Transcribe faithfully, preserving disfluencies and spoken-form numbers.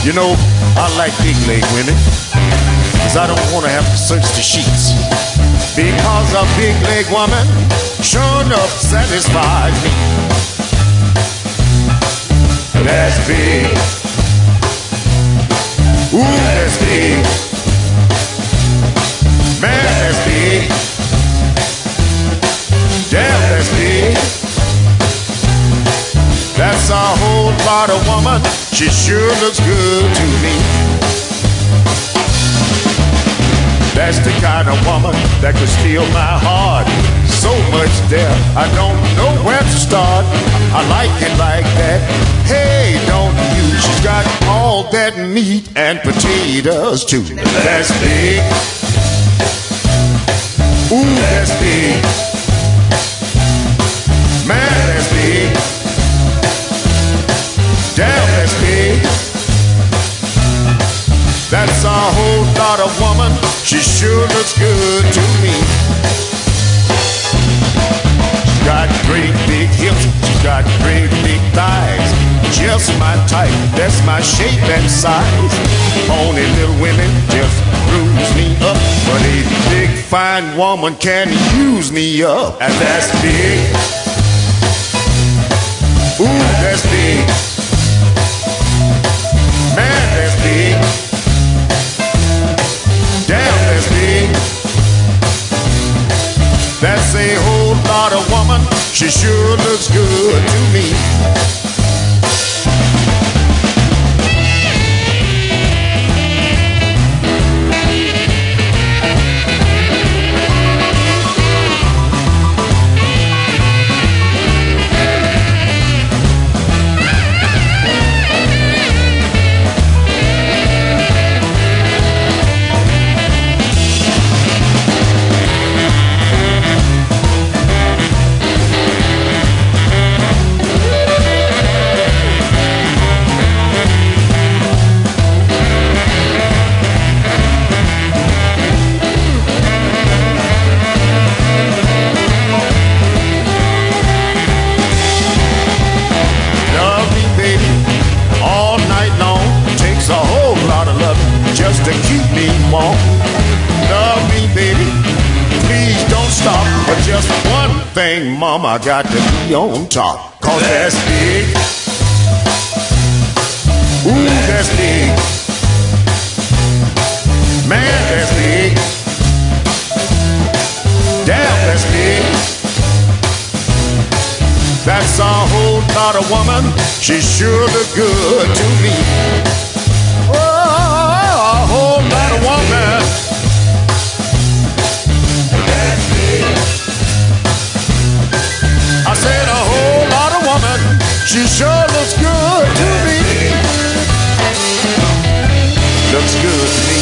You know, I like big leg women, cause I don't wanna have to search the sheets. Because a big leg woman sure enough satisfies me. That's big. Ooh, that's big. Man, that's big. Damn, that's big. That's a whole lot of woman. She sure looks good to me. That's the kind of woman that could steal my heart. So much there, I don't know where to start. I like it like that. Hey, don't you? She's got all that meat and potatoes too. That's big. Ooh, that's big. Man, that's big. Damn, that's big. That's a whole lot of woman. She sure looks good to me. She's got great big hips. She's got great big thighs. Just my type. That's my shape and size. Only little women just bruise me up, but a big fine woman can use me up. And that's big. Ooh, that's big. Man, that's big. Damn, that's big. That's a whole lot of woman. She sure looks good to me. Just to keep me warm. Love me, baby. Please don't stop. But just one thing, mama, I got to be on top. Cause that's big. Ooh, that's big. Man, that's big. Damn, that's big. That's a whole lot of woman. She sure look good to me. A whole lot of woman. I said a whole lot of woman. She sure looks good to me. Looks good to me.